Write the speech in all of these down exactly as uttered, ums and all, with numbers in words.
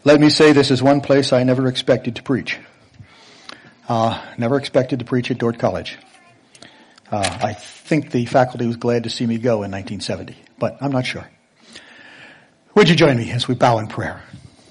Let me say this is one place I never expected to preach. Uh, never expected to preach at Dordt College. Uh, I think the faculty was glad to see me go in nineteen seventy, but I'm not sure. Would you join me as we bow in prayer?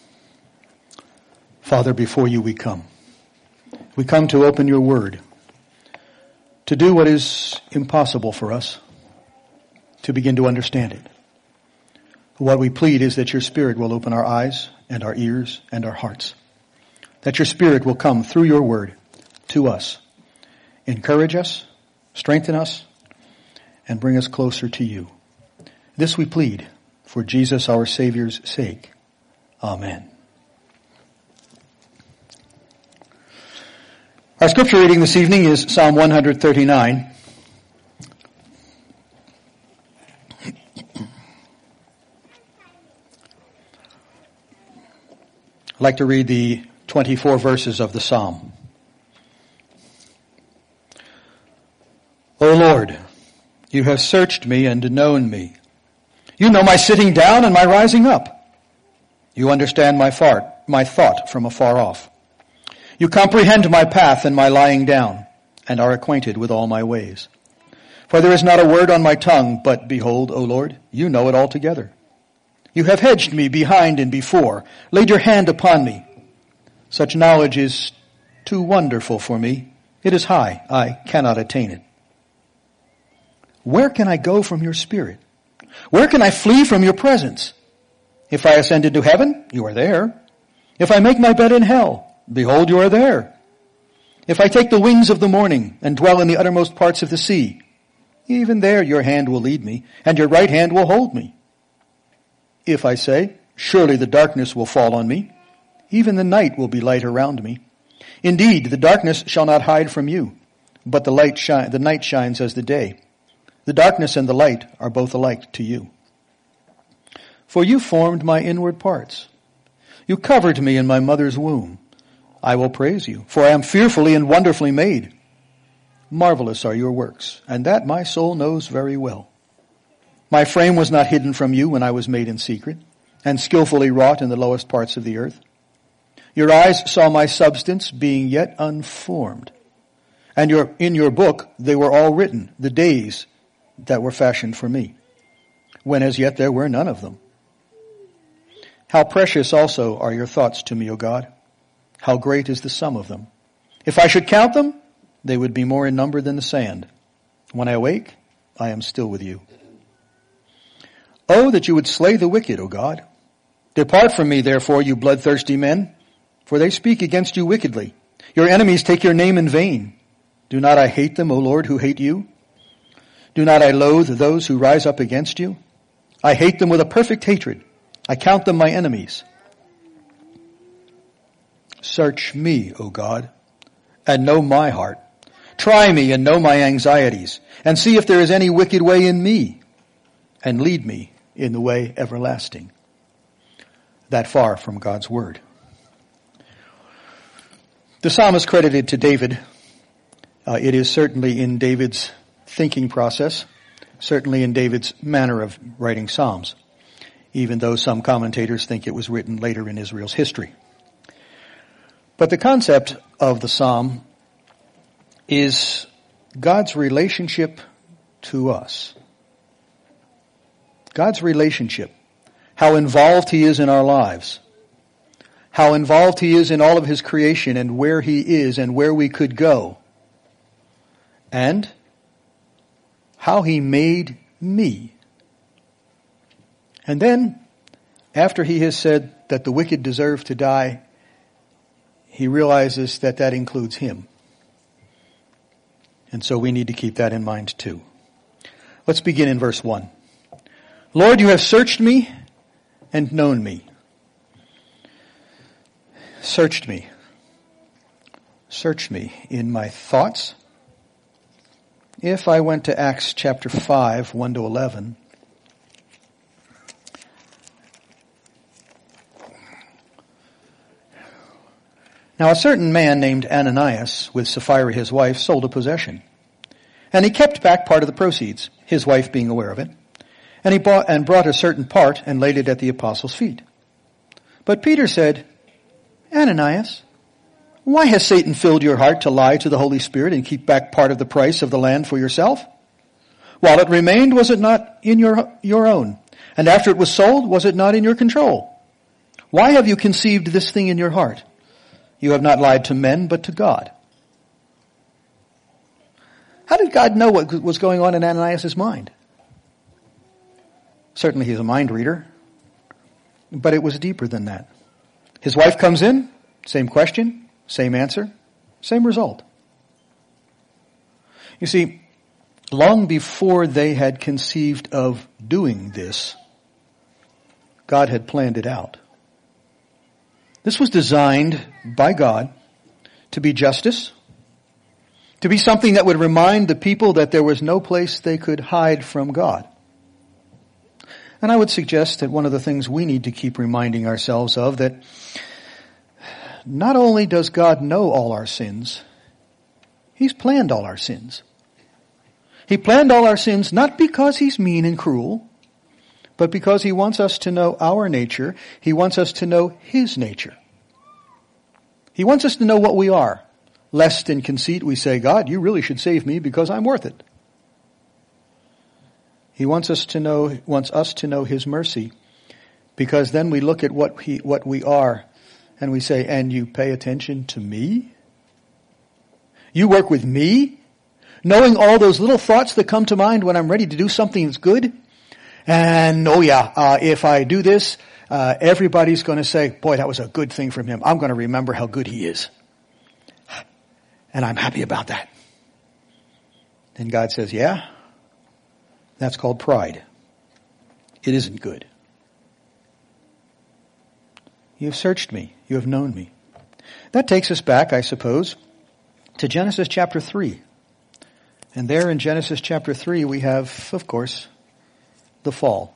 Father, before you we come. We come to open your word, to do what is impossible for us, to begin to understand it. What we plead is that your Spirit will open our eyes and our ears and our hearts. That your Spirit will come through your word to us, encourage us, strengthen us, and bring us closer to you. This we plead for Jesus our Savior's sake. Amen. Our scripture reading this evening is Psalm one thirty-nine. I'd like to read the twenty-four verses of the psalm. O Lord, you have searched me and known me. You know my sitting down and my rising up. You understand my thought, my thought from afar off. You comprehend my path and my lying down, and are acquainted with all my ways. For there is not a word on my tongue, but behold, O Lord, you know it altogether. You have hedged me behind and before, laid your hand upon me. Such knowledge is too wonderful for me. It is high, I cannot attain it. Where can I go from your spirit? Where can I flee from your presence? If I ascend into heaven, you are there. If I make my bed in hell, behold, you are there. If I take the wings of the morning and dwell in the uttermost parts of the sea, even there your hand will lead me, and your right hand will hold me. If I say, surely the darkness will fall on me, even the night will be light around me. Indeed, the darkness shall not hide from you, but the light shi- the night shines as the day. The darkness and the light are both alike to you. For you formed my inward parts. You covered me in my mother's womb. I will praise you, for I am fearfully and wonderfully made. Marvelous are your works, and that my soul knows very well. My frame was not hidden from you when I was made in secret, and skillfully wrought in the lowest parts of the earth. Your eyes saw my substance being yet unformed, and your, in your book they were all written, the days that were fashioned for me, when as yet there were none of them. How precious also are your thoughts to me, O God. How great is the sum of them. If I should count them, they would be more in number than the sand. When I awake, I am still with you. Oh, that you would slay the wicked, O God. Depart from me, therefore, you bloodthirsty men, for they speak against you wickedly. Your enemies take your name in vain. Do not I hate them, O Lord, who hate you? Do not I loathe those who rise up against you? I hate them with a perfect hatred. I count them my enemies. Search me, O God, and know my heart. Try me and know my anxieties, and see if there is any wicked way in me, and lead me in the way everlasting. That far from God's word. The psalm is credited to David. Uh, it is certainly in David's thinking process, certainly in David's manner of writing psalms, even though some commentators think it was written later in Israel's history. But the concept of the psalm is God's relationship to us. God's relationship. How involved he is in our lives. How involved he is in all of his creation and where he is and where we could go. And how he made me. And then, after he has said that the wicked deserve to die, he realizes that that includes him. And so we need to keep that in mind too. Let's begin in verse one. Lord, you have searched me and known me. Searched me. Searched me in my thoughts. If I went to Acts chapter five, one to eleven, now a certain man named Ananias, with Sapphira his wife, sold a possession. And he kept back part of the proceeds, his wife being aware of it. And he bought and brought a certain part and laid it at the apostles' feet. But Peter said, Ananias, why has Satan filled your heart to lie to the Holy Spirit and keep back part of the price of the land for yourself? While it remained, was it not in your, your own? And after it was sold, was it not in your control? Why have you conceived this thing in your heart? You have not lied to men, but to God. How did God know what was going on in Ananias' mind? Certainly he's a mind reader, but it was deeper than that. His wife comes in, same question, same answer, same result. You see, long before they had conceived of doing this, God had planned it out. This was designed by God to be justice, to be something that would remind the people that there was no place they could hide from God. And I would suggest that one of the things we need to keep reminding ourselves of, that not only does God know all our sins, He's planned all our sins. He planned all our sins not because He's mean and cruel, but because He wants us to know our nature. He wants us to know His nature. He wants us to know what we are. Lest in conceit we say, God, you really should save me because I'm worth it. He wants us to know, wants us to know His mercy, because then we look at what he, what we are and we say, and you pay attention to me? You work with me? Knowing all those little thoughts that come to mind when I'm ready to do something that's good? And, oh yeah, uh, if I do this, uh, everybody's going to say, boy, that was a good thing from him. I'm going to remember how good he is. And I'm happy about that. And God says, yeah, that's called pride. It isn't good. You have searched me. You have known me. That takes us back, I suppose, to Genesis chapter three. And there in Genesis chapter three we have, of course, the fall.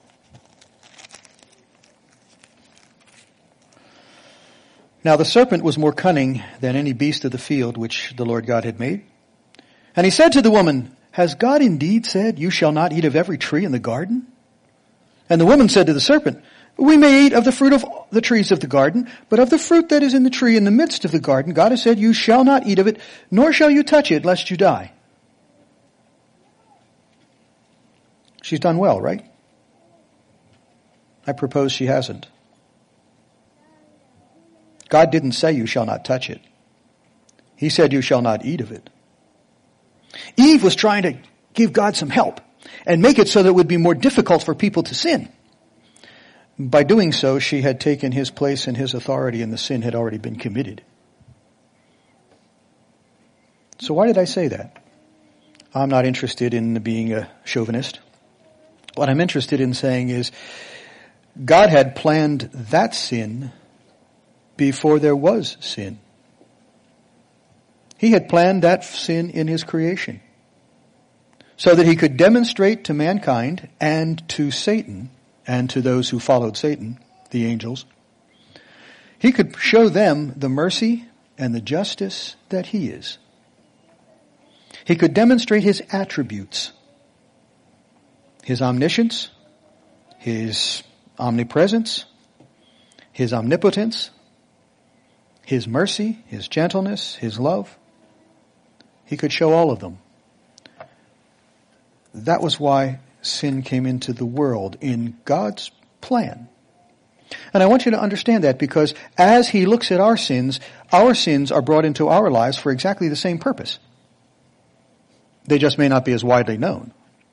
Now the serpent was more cunning than any beast of the field which the Lord God had made. And he said to the woman, has God indeed said, you shall not eat of every tree in the garden? And the woman said to the serpent, we may eat of the fruit of the trees of the garden, but of the fruit that is in the tree in the midst of the garden, God has said, you shall not eat of it, nor shall you touch it, lest you die. She's done well, right? I propose she hasn't. God didn't say you shall not touch it. He said you shall not eat of it. Eve was trying to give God some help and make it so that it would be more difficult for people to sin. By doing so, she had taken his place and his authority, and the sin had already been committed. So why did I say that? I'm not interested in being a chauvinist. What I'm interested in saying is God had planned that sin before there was sin. He had planned that sin in his creation so that he could demonstrate to mankind and to Satan and to those who followed Satan, the angels, he could show them the mercy and the justice that he is. He could demonstrate his attributes, his omniscience, his omnipresence, his omnipotence, his mercy, his gentleness, his love. He could show all of them. That was why sin came into the world in God's plan. And I want you to understand that, because as he looks at our sins, our sins are brought into our lives for exactly the same purpose. They just may not be as widely known,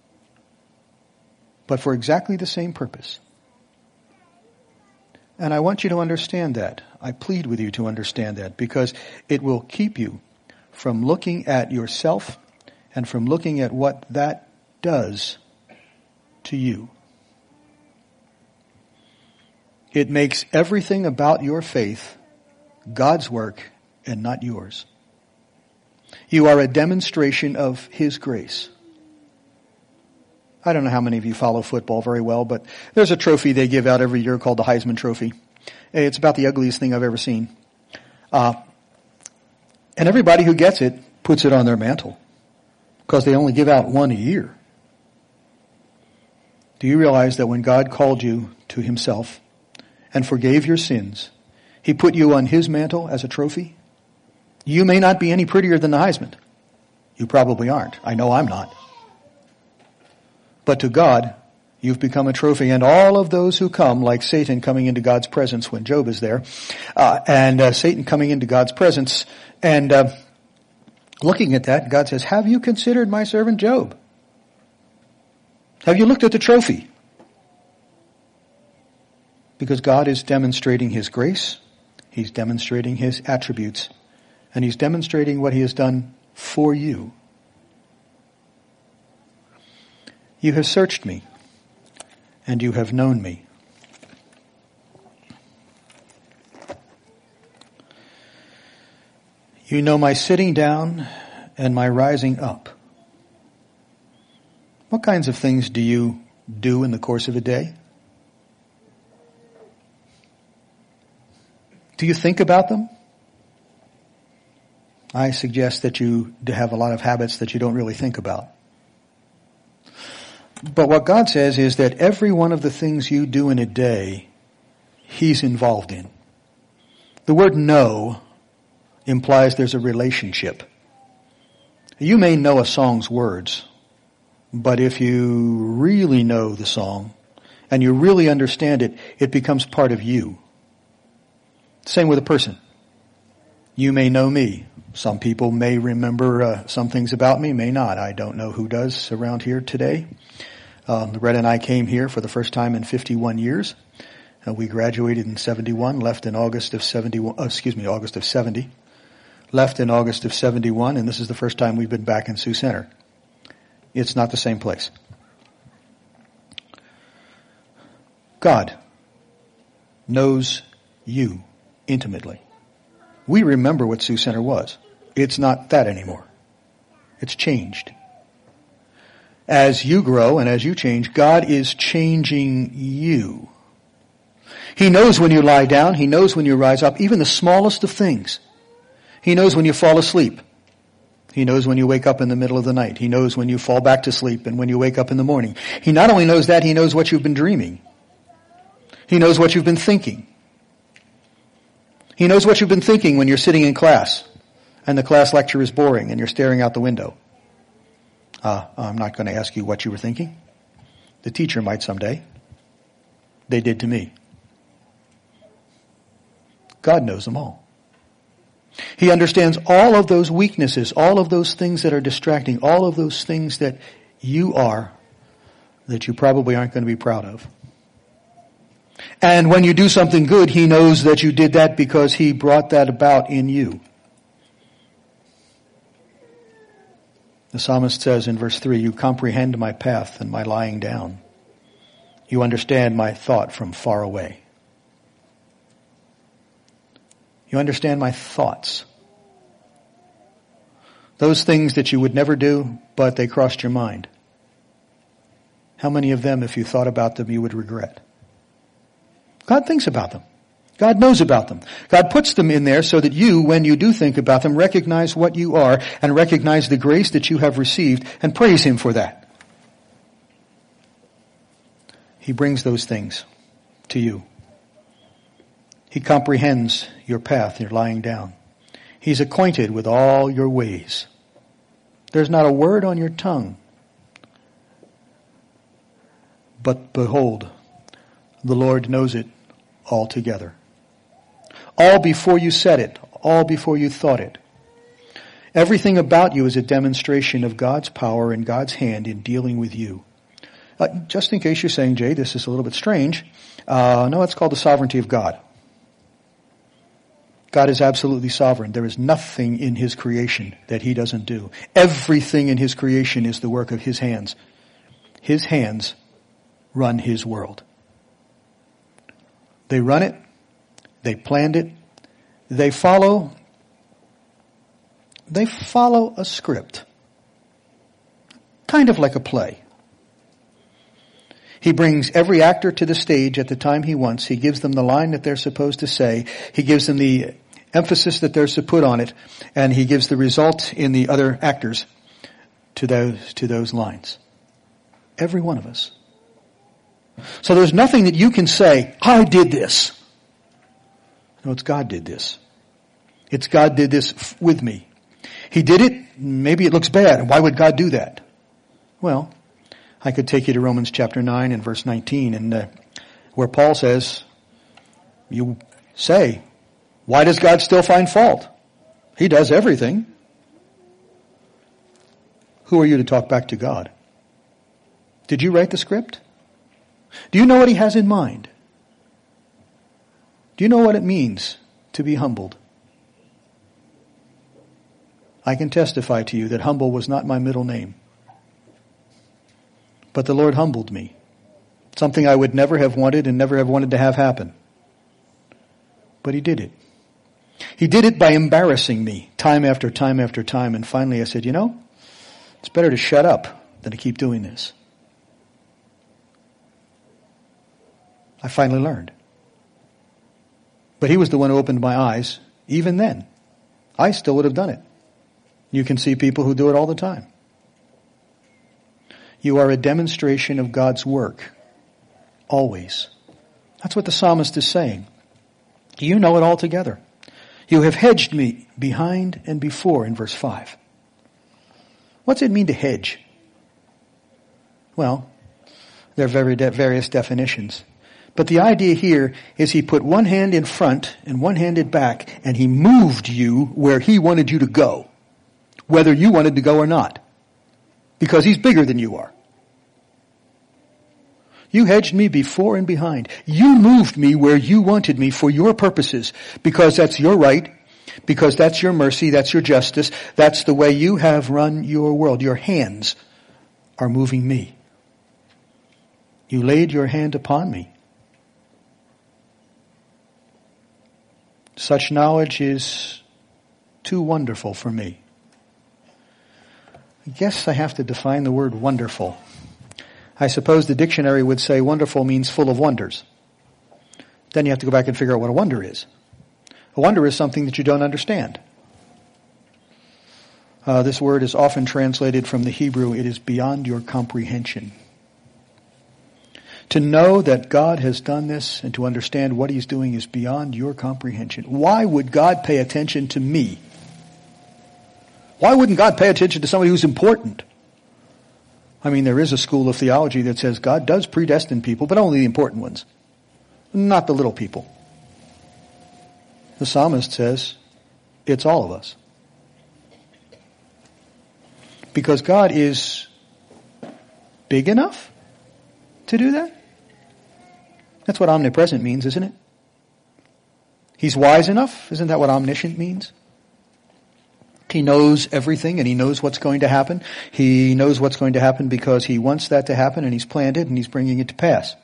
but for exactly the same purpose. And I want you to understand that. I plead with you to understand that, because it will keep you from looking at yourself and from looking at what that does to you. It makes everything about your faith God's work and not yours. You are a demonstration of His grace. I don't know how many of you follow football very well, but there's a trophy they give out every year called the Heisman Trophy. It's about the ugliest thing I've ever seen. Uh, and everybody who gets it puts it on their mantle, because they only give out one a year. Do you realize that when God called you to Himself and forgave your sins. He put you on his mantle as a trophy. You may not be any prettier than the Heisman. You probably aren't. I know I'm not. But to God, you've become a trophy. And all of those who come, like Satan coming into God's presence when Job is there, uh, and uh, Satan coming into God's presence and uh, looking at that, God says, have you considered my servant Job? Have you looked at the trophy? Because God is demonstrating his grace, he's demonstrating his attributes, and he's demonstrating what he has done for you. You have searched me, and you have known me. You know my sitting down and my rising up. What kinds of things do you do in the course of a day? Do you think about them? I suggest that you have a lot of habits that you don't really think about. But what God says is that every one of the things you do in a day, he's involved in. The word know implies there's a relationship. You may know a song's words, but if you really know the song and you really understand it, it becomes part of you. Same with a person. You may know me. Some people may remember uh, some things about me, may not. I don't know who does around here today. Um, Loretta and I came here for the first time in fifty-one years. Uh, we graduated in seventy-one, left in August of seventy-one, uh, excuse me, August of seventy. Left in August of seventy-one, and this is the first time we've been back in Sioux Center. It's not the same place. God knows you intimately. We remember what Sioux Center was. It's not that anymore. It's changed. As you grow and as you change, God is changing you. He knows when you lie down. He knows when you rise up, even the smallest of things. He knows when you fall asleep. He knows when you wake up in the middle of the night. He knows when you fall back to sleep and when you wake up in the morning. He not only knows that, he knows what you've been dreaming. He knows what you've been thinking. He knows what you've been thinking when you're sitting in class and the class lecture is boring and you're staring out the window. Uh, I'm not going to ask you what you were thinking. The teacher might someday. They did to me. God knows them all. He understands all of those weaknesses, all of those things that are distracting, all of those things that you are that you probably aren't going to be proud of. And when you do something good, he knows that you did that because he brought that about in you. The psalmist says in verse three, you comprehend my path and my lying down. You understand my thought from far away. You understand my thoughts. Those things that you would never do, but they crossed your mind. How many of them, if you thought about them, you would regret? God thinks about them. God knows about them. God puts them in there so that you, when you do think about them, recognize what you are and recognize the grace that you have received and praise him for that. He brings those things to you. He comprehends your path, your lying down. He's acquainted with all your ways. There's not a word on your tongue. But behold, the Lord knows it altogether. All before you said it, all before you thought it. Everything about you is a demonstration of God's power and God's hand in dealing with you. Uh, just in case you're saying, Jay, this is a little bit strange. Uh, no, it's called the sovereignty of God. God is absolutely sovereign. There is nothing in his creation that he doesn't do. Everything in his creation is the work of his hands. His hands run his world. They run it. They planned it. They follow, they follow a script. Kind of like a play. He brings every actor to the stage at the time he wants. He gives them the line that they're supposed to say. He gives them the emphasis that they're to put on it. And he gives the result in the other actors to those, to those lines. Every one of us. So there's nothing that you can say, I did this. No, it's God did this. It's God did this f- with me. He did it. Maybe it looks bad. Why would God do that? Well, I could take you to Romans chapter nine and verse nineteen, and uh, where Paul says, you say, why does God still find fault? He does everything. Who are you to talk back to God? Did you write the script? Do you know what he has in mind? Do you know what it means to be humbled? I can testify to you that humble was not my middle name. But the Lord humbled me. Something I would never have wanted and never have wanted to have happen. But he did it. He did it by embarrassing me time after time after time. And finally I said, you know, it's better to shut up than to keep doing this. I finally learned. But he was the one who opened my eyes. Even then, I still would have done it. You can see people who do it all the time. You are a demonstration of God's work. Always. That's what the psalmist is saying. You know it all together. You have hedged me behind and before in verse five. What's it mean to hedge? Well, there are very de- various definitions. But the idea here is he put one hand in front and one hand in back, and he moved you where he wanted you to go, whether you wanted to go or not, because he's bigger than you are. You hedged me before and behind. You moved me where you wanted me for your purposes, because that's your right, because that's your mercy, that's your justice, that's the way you have run your world. Your hands are moving me. You laid your hand upon me. Such knowledge is too wonderful for me. I guess I have to define the word wonderful. I suppose the dictionary would say wonderful means full of wonders. Then you have to go back and figure out what a wonder is. A wonder is something that you don't understand. Uh, this word is often translated from the Hebrew, it is beyond your comprehension. To know that God has done this and to understand what he's doing is beyond your comprehension. Why would God pay attention to me? Why wouldn't God pay attention to somebody who's important? I mean, there is a school of theology that says God does predestine people, but only the important ones, not the little people. The psalmist says it's all of us. Because God is big enough to do that? That's what omnipresent means, isn't it? He's wise enough? Isn't that what omniscient means? He knows everything and he knows what's going to happen. He knows what's going to happen because he wants that to happen and he's planned it and he's bringing it to pass.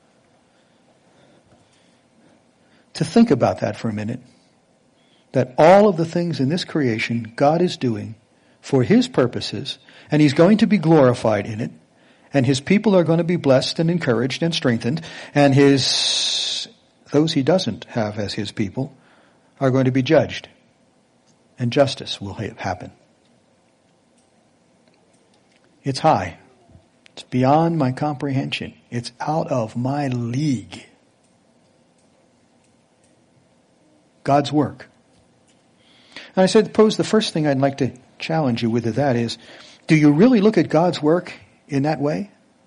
To think about that for a minute, that all of the things in this creation God is doing for his purposes, and he's going to be glorified in it, and his people are going to be blessed and encouraged and strengthened, and his, those he doesn't have as his people are going to be judged, and justice will happen. It's high. It's beyond my comprehension. It's out of my league. God's work. And I said, pose the first thing I'd like to challenge you with that is, do you really look at God's work in that way?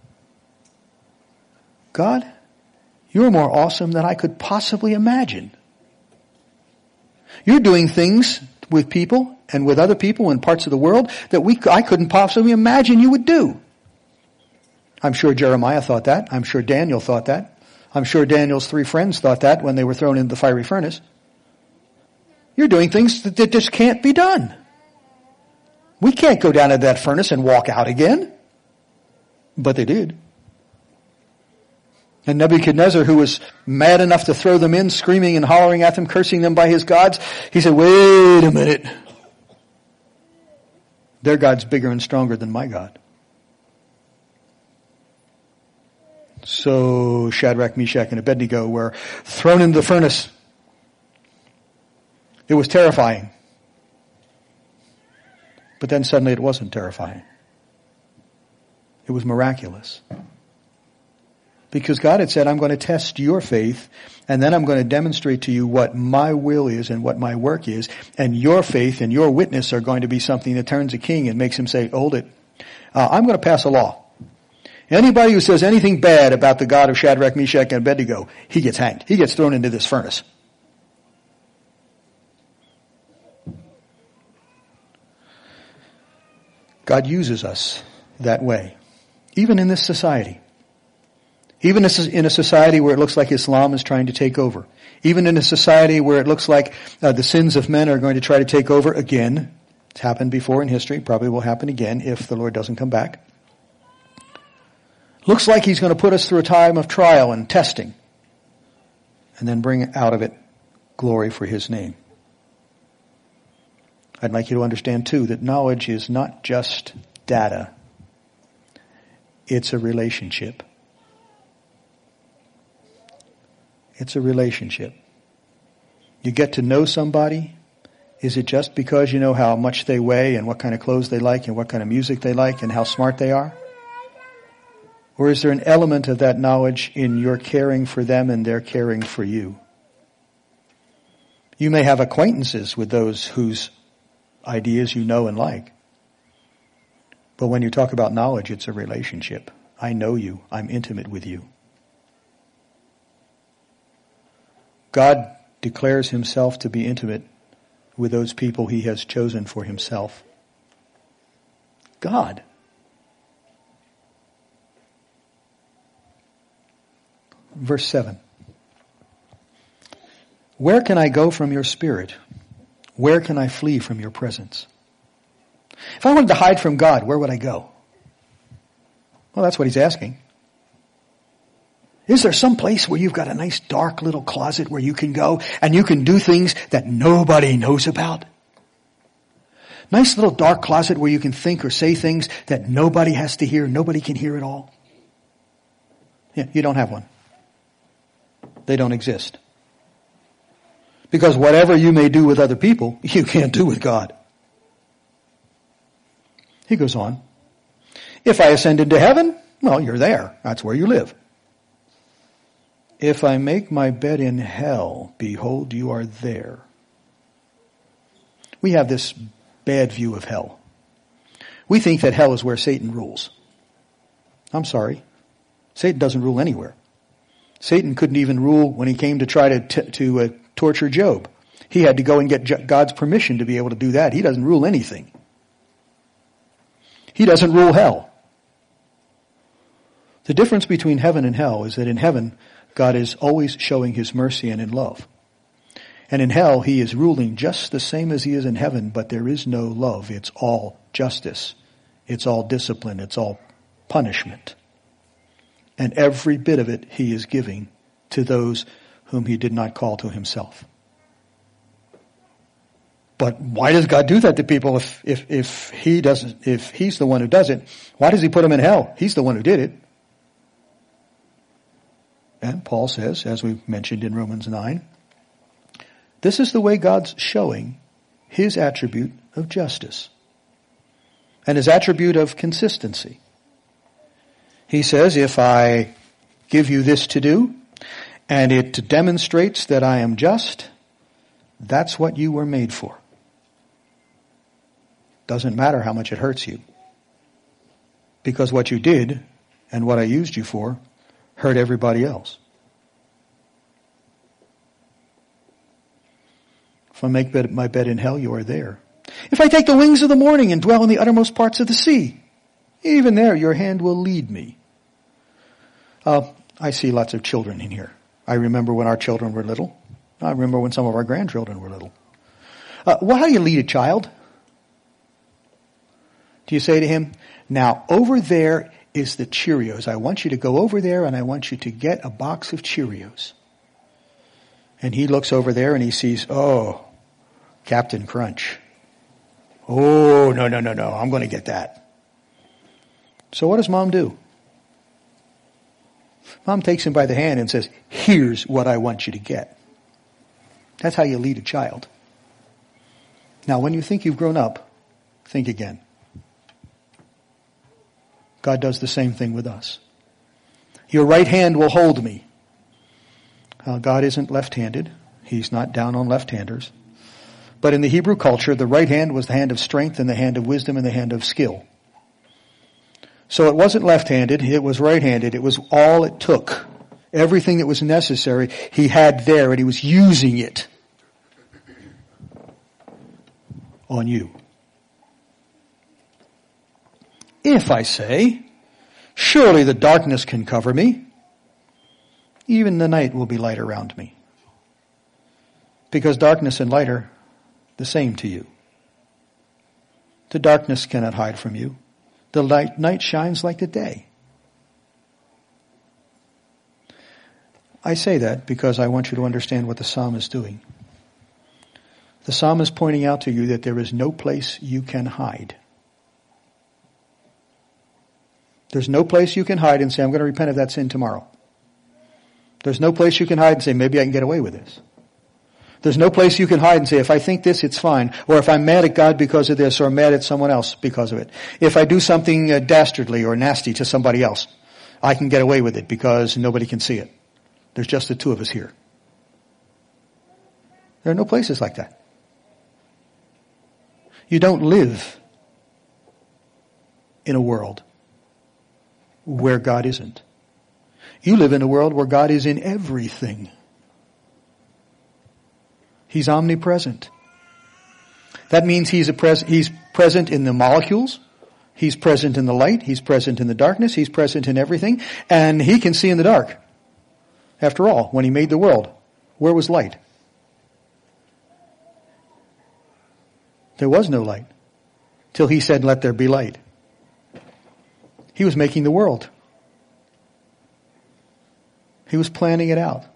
God, you're more awesome than I could possibly imagine. You're doing things with people and with other people in parts of the world that we I couldn't possibly imagine you would do. I'm sure Jeremiah thought that. I'm sure Daniel thought that. I'm sure Daniel's three friends thought that when they were thrown into the fiery furnace. You're doing things that, that just can't be done. We can't go down into that furnace and walk out again. But they did. And Nebuchadnezzar, who was mad enough to throw them in, screaming and hollering at them, cursing them by his gods, he said, wait a minute. Their God's bigger and stronger than my God. So Shadrach, Meshach, and Abednego were thrown into the furnace. It was terrifying. But then suddenly it wasn't terrifying. It was miraculous. Because God had said, I'm going to test your faith, and then I'm going to demonstrate to you what my will is and what my work is, and your faith and your witness are going to be something that turns a king and makes him say, hold it. Uh, I'm going to pass a law. Anybody who says anything bad about the God of Shadrach, Meshach, and Abednego, he gets hanged. He gets thrown into this furnace. God uses us that way, even in this society. Even in a society where it looks like Islam is trying to take over. Even in a society where it looks like uh, the sins of men are going to try to take over again. It's happened before in history. Probably will happen again if the Lord doesn't come back. Looks like he's going to put us through a time of trial and testing. And then bring out of it glory for his name. I'd like you to understand too that knowledge is not just data. It's a relationship. It's a relationship. You get to know somebody. Is it just because you know how much they weigh and what kind of clothes they like and what kind of music they like and how smart they are? Or is there an element of that knowledge in your caring for them and their caring for you? You may have acquaintances with those whose ideas you know and like. But when you talk about knowledge, it's a relationship. I know you. I'm intimate with you. God declares himself to be intimate with those people he has chosen for himself. God. Verse seven. Where can I go from your spirit? Where can I flee from your presence? If I wanted to hide from God, where would I go? Well, that's what he's asking. Is there some place where you've got a nice dark little closet where you can go and you can do things that nobody knows about? Nice little dark closet where you can think or say things that nobody has to hear, nobody can hear at all? Yeah, you don't have one. They don't exist. Because whatever you may do with other people, you can't do with God. He goes on. If I ascend into heaven, well, you're there. That's where you live. If I make my bed in hell, behold, you are there. We have this bad view of hell. We think that hell is where Satan rules. I'm sorry. Satan doesn't rule anywhere. Satan couldn't even rule when he came to try to t- to uh, torture Job. He had to go and get J- God's permission to be able to do that. He doesn't rule anything. He doesn't rule hell. The difference between heaven and hell is that in heaven, God is always showing his mercy and in love. And in hell, he is ruling just the same as he is in heaven, but there is no love. It's all justice. It's all discipline. It's all punishment. And every bit of it he is giving to those whom he did not call to himself. But why does God do that to people if, if, if he doesn't, if he's the one who does it? Why does he put them in hell? He's the one who did it. And Paul says, as we mentioned in Romans nine, this is the way God's showing his attribute of justice and his attribute of consistency. He says, if I give you this to do and it demonstrates that I am just, that's what you were made for. Doesn't matter how much it hurts you. Because what you did and what I used you for hurt everybody else. If I make bed, my bed in hell, you are there. If I take the wings of the morning and dwell in the uttermost parts of the sea, even there your hand will lead me. Uh, I see lots of children in here. I remember when our children were little. I remember when some of our grandchildren were little. Uh, well, how do you lead a child? Do you say to him, now over there is the Cheerios. I want you to go over there and I want you to get a box of Cheerios. And he looks over there and he sees, oh, Captain Crunch. Oh, no, no, no, no, I'm going to get that. So what does mom do? Mom takes him by the hand and says, here's what I want you to get. That's how you lead a child. Now, when you think you've grown up, think again. God does the same thing with us. Your right hand will hold me. Uh, God isn't left-handed. He's not down on left-handers. But in the Hebrew culture, the right hand was the hand of strength and the hand of wisdom and the hand of skill. So it wasn't left-handed, it was right-handed. It was all it took. Everything that was necessary, he had there, and he was using it on you. If I say, surely the darkness can cover me, even the night will be light around me. Because darkness and light are the same to you. The darkness cannot hide from you. The light, night shines like the day. I say that because I want you to understand what the psalm is doing. The psalm is pointing out to you that there is no place you can hide. There's no place you can hide and say, I'm going to repent of that sin tomorrow. There's no place you can hide and say, maybe I can get away with this. There's no place you can hide and say, if I think this, it's fine. Or if I'm mad at God because of this, or mad at someone else because of it. If I do something uh, dastardly or nasty to somebody else, I can get away with it because nobody can see it. There's just the two of us here. There are no places like that. You don't live in a world where God isn't. You live in a world where God is in everything. He's omnipresent. That means he's, a pres- he's present in the molecules. He's present in the light. He's present in the darkness. He's present in everything. And he can see in the dark. After all, when he made the world, where was light? There was no light. Till he said, let there be light. He was making the world. He was planning it out.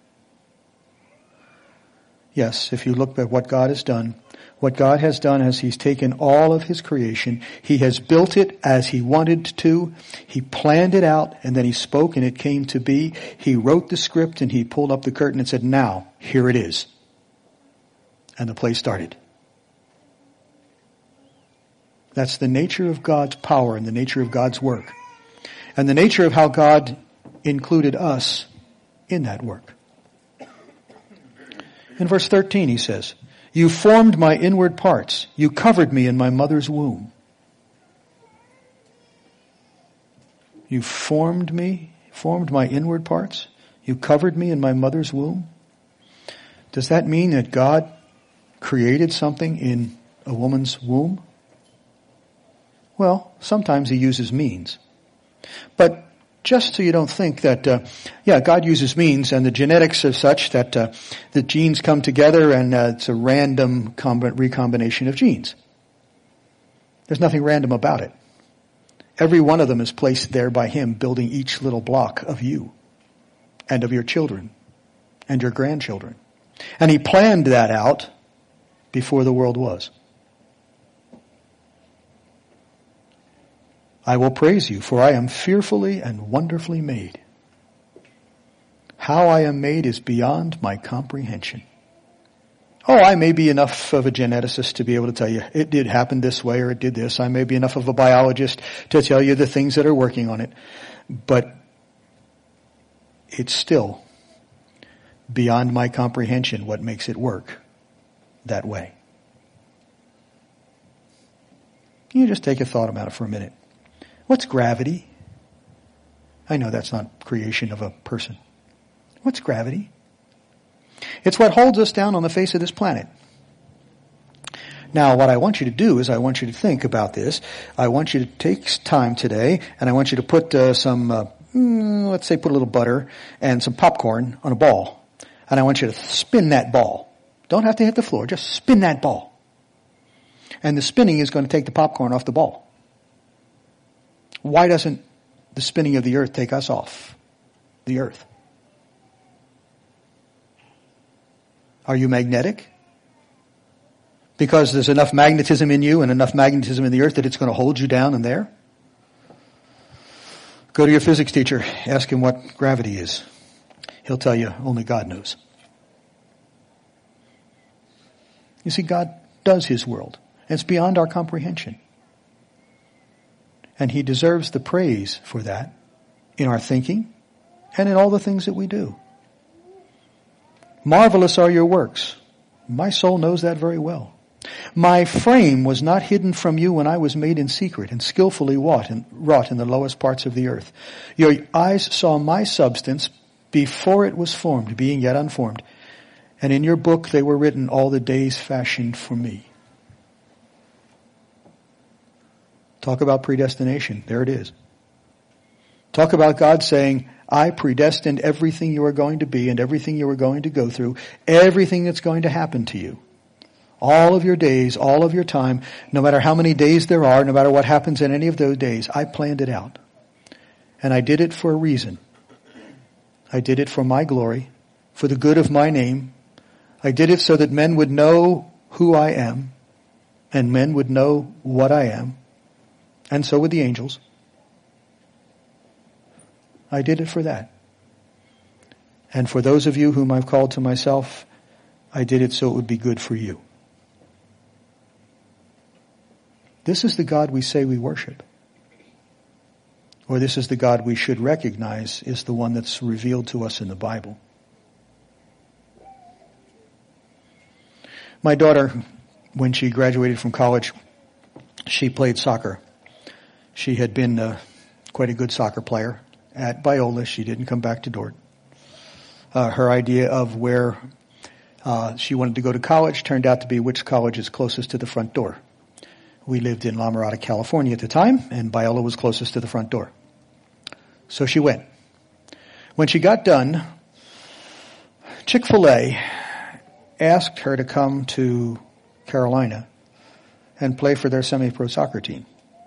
Yes, if you look at what God has done, what God has done is he's taken all of his creation, he has built it as he wanted to, he planned it out, and then he spoke and it came to be. He wrote the script and he pulled up the curtain and said, now, here it is. And the play started. That's the nature of God's power and the nature of God's work. And the nature of how God included us in that work. In verse thirteen he says, you formed my inward parts. You covered me in my mother's womb. You formed me, formed my inward parts. You covered me in my mother's womb. Does that mean that God created something in a woman's womb? Well, sometimes he uses means. But just so you don't think that, uh, yeah, God uses means, and the genetics are such that uh, the genes come together and uh, it's a random comb- recombination of genes. There's nothing random about it. Every one of them is placed there by him, building each little block of you and of your children and your grandchildren. And he planned that out before the world was. I will praise you, for I am fearfully and wonderfully made. How I am made is beyond my comprehension. Oh, I may be enough of a geneticist to be able to tell you it did happen this way or it did this. I may be enough of a biologist to tell you the things that are working on it. But it's still beyond my comprehension what makes it work that way. Can you just take a thought about it for a minute? What's gravity? I know that's not creation of a person. What's gravity? It's what holds us down on the face of this planet. Now, what I want you to do is I want you to think about this. I want you to take time today, and I want you to put uh, some, uh, mm, let's say put a little butter and some popcorn on a ball. And I want you to spin that ball. Don't have to hit the floor, just spin that ball. And the spinning is going to take the popcorn off the ball. Why doesn't the spinning of the earth take us off the earth? Are you magnetic? Because there's enough magnetism in you and enough magnetism in the earth that it's going to hold you down in there? Go to your physics teacher, ask him what gravity is. He'll tell you only God knows. You see, God does his world. It's beyond our comprehension. And he deserves the praise for that in our thinking, and in all the things that we do. Marvelous are your works. My soul knows that very well. My frame was not hidden from you when I was made in secret and skillfully wrought in, wrought in the lowest parts of the earth. Your eyes saw my substance before it was formed, being yet unformed. And in your book they were written, all the days fashioned for me. Talk about predestination. There it is. Talk about God saying, I predestined everything you are going to be and everything you are going to go through, everything that's going to happen to you. All of your days, all of your time, no matter how many days there are, no matter what happens in any of those days, I planned it out. And I did it for a reason. I did it for my glory, for the good of my name. I did it so that men would know who I am, and men would know what I am, and so would the angels. I did it for that. And for those of you whom I've called to myself, I did it so it would be good for you. This is the God we say we worship. Or this is the God we should recognize is the one that's revealed to us in the Bible. My daughter, when she graduated from college, she played soccer. She had been uh, quite a good soccer player at Biola. She didn't come back to Dort. Uh, her idea of where uh, she wanted to go to college turned out to be which college is closest to the front door. We lived in La Mirada, California at the time, and Biola was closest to the front door. So she went. When she got done, Chick-fil-A asked her to come to Carolina and play for their semi-pro soccer team.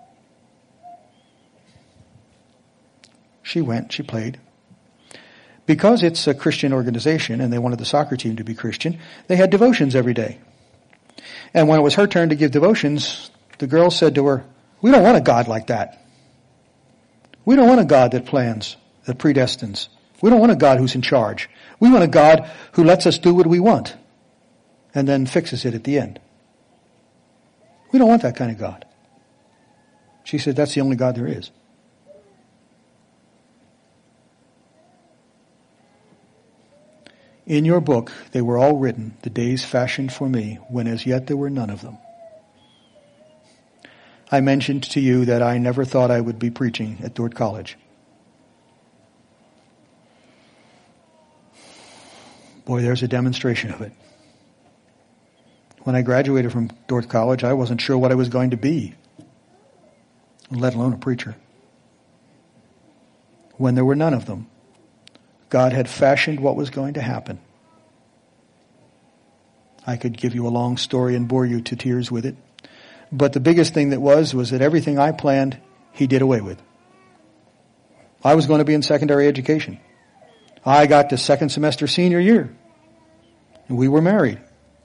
She went, she played. Because it's a Christian organization and they wanted the soccer team to be Christian, they had devotions every day. And when it was her turn to give devotions, the girl said to her, we don't want a God like that. We don't want a God that plans, that predestines. We don't want a God who's in charge. We want a God who lets us do what we want and then fixes it at the end. We don't want that kind of God. She said, that's the only God there is. In your book, they were all written, the days fashioned for me, when as yet there were none of them. I mentioned to you that I never thought I would be preaching at Dort College. Boy, there's a demonstration of it. When I graduated from Dort College, I wasn't sure what I was going to be, let alone a preacher. When there were none of them, God had fashioned what was going to happen. I could give you a long story and bore you to tears with it. But the biggest thing that was, was that everything I planned, He did away with. I was going to be in secondary education. I got to second semester senior year. And we were married.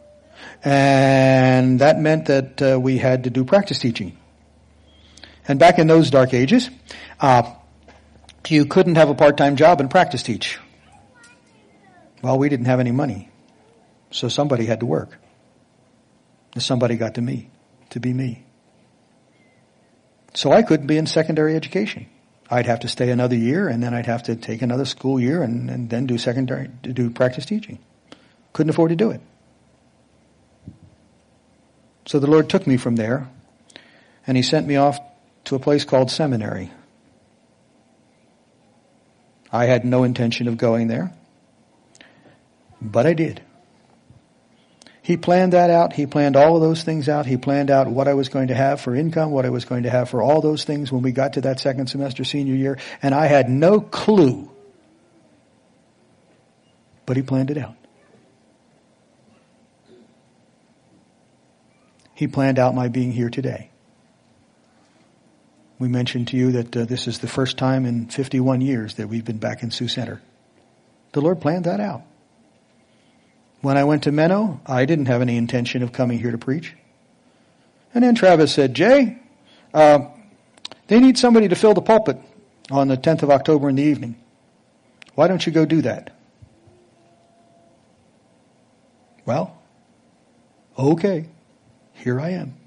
And that meant that uh, we had to do practice teaching. And back in those dark ages, uh, you couldn't have a part-time job and practice teach. Well, we didn't have any money. So somebody had to work. And somebody got to me. To be me. So I couldn't be in secondary education. I'd have to stay another year and then I'd have to take another school year and, and then do secondary, to do practice teaching. Couldn't afford to do it. So the Lord took me from there and He sent me off to a place called seminary. I had no intention of going there, but I did. He planned that out. He planned all of those things out. He planned out what I was going to have for income, what I was going to have for all those things when we got to that second semester senior year. And I had no clue. But He planned it out. He planned out my being here today. We mentioned to you that uh, this is the first time in fifty-one years that we've been back in Sioux Center. The Lord planned that out. When I went to Menno, I didn't have any intention of coming here to preach. And then Travis said, Jay, uh, they need somebody to fill the pulpit on the tenth of October in the evening. Why don't you go do that? Well, okay, here I am.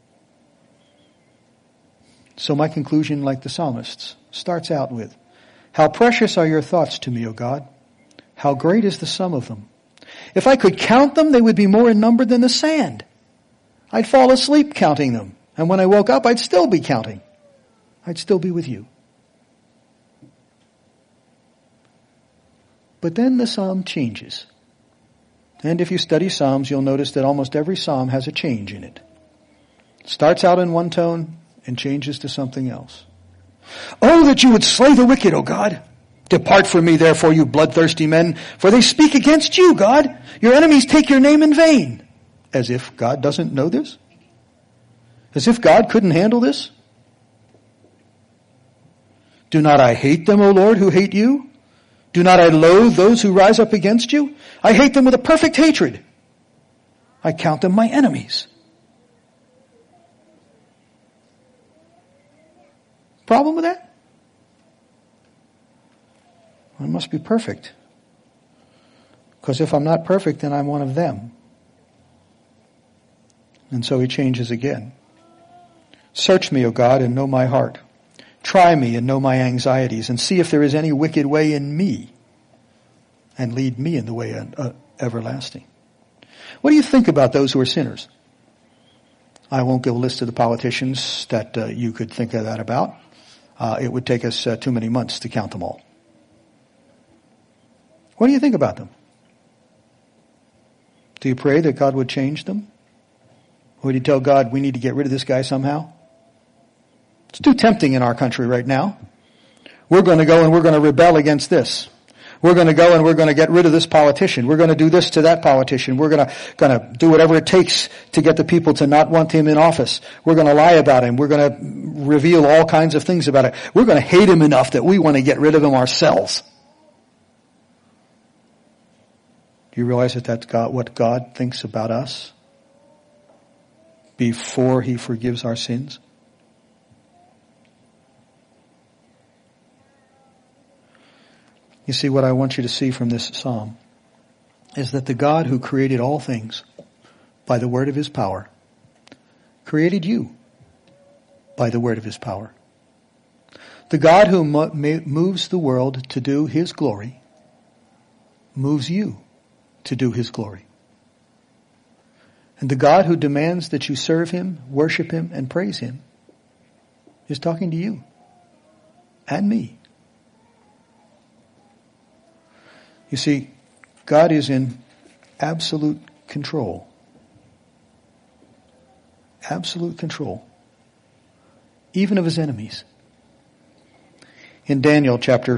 So my conclusion, like the psalmists, starts out with, How precious are your thoughts to me, O God. How great is the sum of them. If I could count them, they would be more in number than the sand. I'd fall asleep counting them. And when I woke up, I'd still be counting. I'd still be with you. But then the psalm changes. And if you study Psalms, you'll notice that almost every psalm has a change in it. It starts out in one tone and changes to something else. Oh, that you would slay the wicked, O God. Depart from me, therefore, you bloodthirsty men, for they speak against you, God. Your enemies take your name in vain. As if God doesn't know this? As if God couldn't handle this? Do not I hate them, O Lord, who hate you? Do not I loathe those who rise up against you? I hate them with a perfect hatred. I count them my enemies. Problem with that? I must be perfect. Because if I'm not perfect, then I'm one of them. And so he changes again. Search me, O God, and know my heart. Try me and know my anxieties, and see if there is any wicked way in me, and lead me in the way uh, everlasting. What do you think about those who are sinners? I won't give a list of the politicians that uh, you could think of that about. Uh, it would take us uh, too many months to count them all. What do you think about them? Do you pray that God would change them? Or do you tell God we need to get rid of this guy somehow? It's too tempting in our country right now. We're going to go and we're going to rebel against this. We're going to go and we're going to get rid of this politician. We're going to do this to that politician. We're going to, going to do whatever it takes to get the people to not want him in office. We're going to lie about him. We're going to reveal all kinds of things about it. We're going to hate him enough that we want to get rid of him ourselves. Do you realize that that's God, what God thinks about us before he forgives our sins? You see, what I want you to see from this psalm is that the God who created all things by the word of his power created you by the word of his power. The God who mo- moves the world to do his glory moves you to do his glory. And the God who demands that you serve him, worship him, and praise him is talking to you and me. You see, God is in absolute control. Absolute control. Even of his enemies. In Daniel chapter,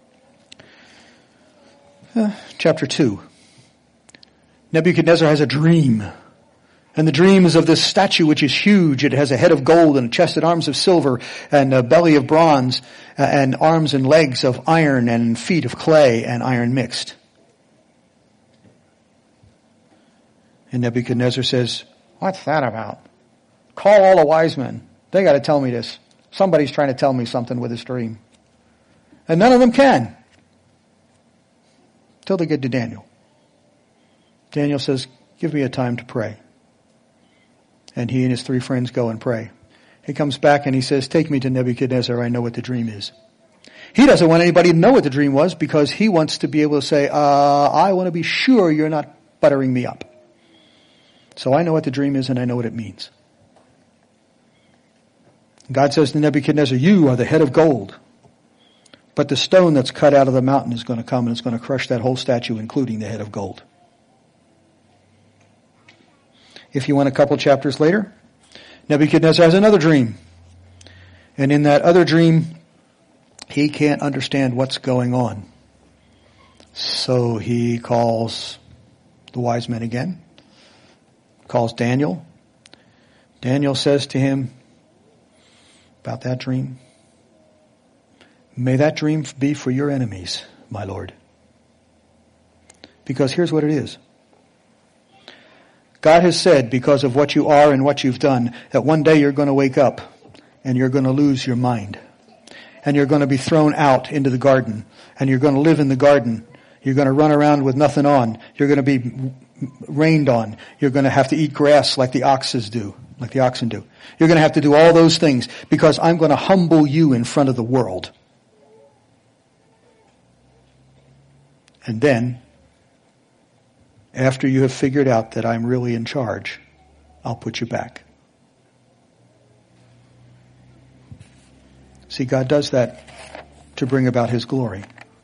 uh, chapter two, Nebuchadnezzar has a dream. And the dream is of this statue which is huge. It has a head of gold and a chest and arms of silver and a belly of bronze and arms and legs of iron and feet of clay and iron mixed. And Nebuchadnezzar says, what's that about? Call all the wise men. They got to tell me this. Somebody's trying to tell me something with this dream. And none of them can. Till they get to Daniel. Daniel says, give me a time to pray. And he and his three friends go and pray. He comes back and he says, take me to Nebuchadnezzar, I know what the dream is. He doesn't want anybody to know what the dream was because he wants to be able to say, uh, I want to be sure you're not buttering me up. So I know what the dream is and I know what it means. God says to Nebuchadnezzar, you are the head of gold. But the stone that's cut out of the mountain is going to come and it's going to crush that whole statue, including the head of gold. If you want a couple chapters later, Nebuchadnezzar has another dream. And in that other dream, he can't understand what's going on. So he calls the wise men again, calls Daniel. Daniel says to him about that dream, may that dream be for your enemies, my Lord. Because here's what it is. God has said, because of what you are and what you've done, that one day you're going to wake up and you're going to lose your mind. And you're going to be thrown out into the garden. And you're going to live in the garden. You're going to run around with nothing on. You're going to be rained on. You're going to have to eat grass like the oxes do, like the oxen do. You're going to have to do all those things because I'm going to humble you in front of the world. And then, after you have figured out that I'm really in charge, I'll put you back. See, God does that to bring about His glory.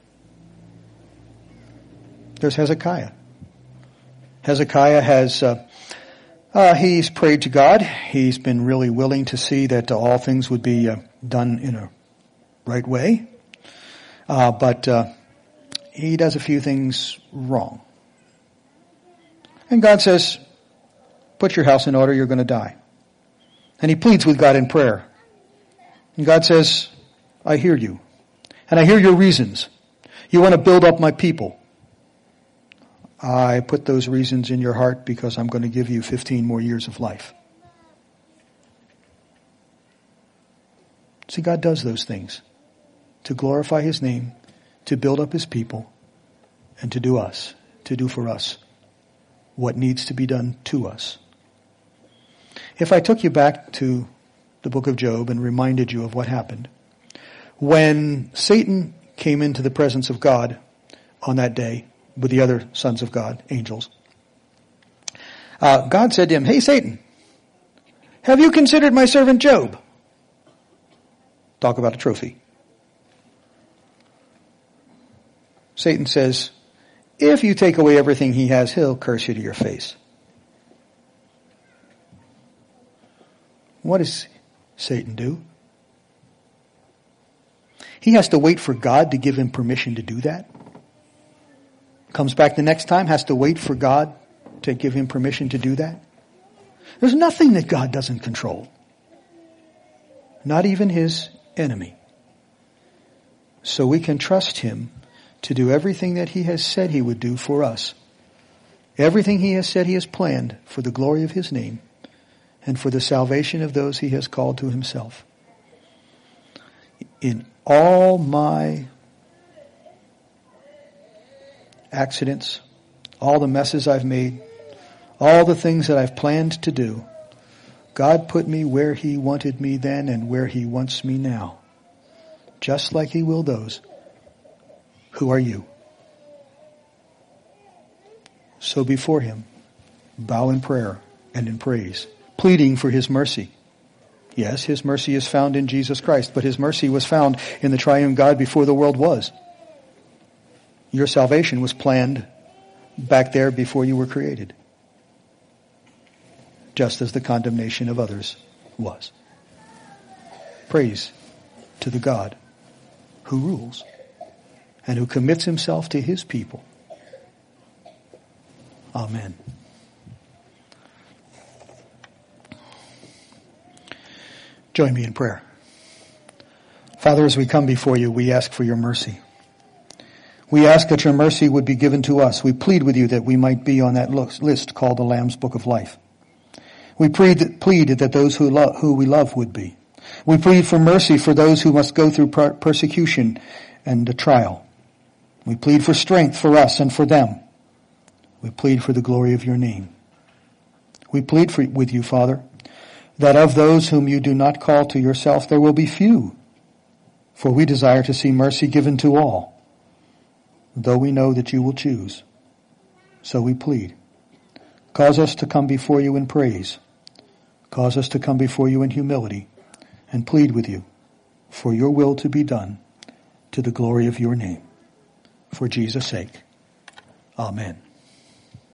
There's Hezekiah. Hezekiah has, uh, uh, he's prayed to God. He's been really willing to see that uh, all things would be uh, done in a right way. Uh, but uh, he does a few things wrong. And God says, put your house in order, you're going to die. And he pleads with God in prayer. And God says, I hear you. And I hear your reasons. You want to build up my people. I put those reasons in your heart because I'm going to give you fifteen more years of life. See, God does those things to glorify His name, to build up His people, and to do us, to do for us what needs to be done to us. If I took you back to the book of Job and reminded you of what happened, when Satan came into the presence of God on that day with the other sons of God, angels, uh, God said to him, hey Satan, have you considered my servant Job? Talk about a trophy. Satan says, if you take away everything he has, he'll curse you to your face. What does Satan do? He has to wait for God to give him permission to do that. Comes back the next time, has to wait for God to give him permission to do that. There's nothing that God doesn't control. Not even His enemy. So we can trust Him to do everything that He has said He would do for us. Everything He has said He has planned for the glory of His name and for the salvation of those He has called to Himself. In all my accidents, all the messes I've made, all the things that I've planned to do, God put me where He wanted me then and where He wants me now. Just like He will those who are you. So before Him, bow in prayer and in praise, pleading for His mercy. Yes, His mercy is found in Jesus Christ, but His mercy was found in the triune God before the world was. Your salvation was planned back there before you were created, just as the condemnation of others was. Praise to the God who rules and who commits Himself to His people. Amen. Join me in prayer. Father, as we come before you, we ask for your mercy. We ask that your mercy would be given to us. We plead with you that we might be on that list called the Lamb's Book of Life. We plead that, plead that those who, lo- who we love would be. We plead for mercy for those who must go through per- persecution and a trial. We plead for strength for us and for them. We plead for the glory of your name. We plead for, with you, Father, that of those whom you do not call to yourself, there will be few. For we desire to see mercy given to all, though we know that you will choose. So we plead. Cause us to come before you in praise. Cause us to come before you in humility and plead with you for your will to be done to the glory of your name. For Jesus' sake. Amen.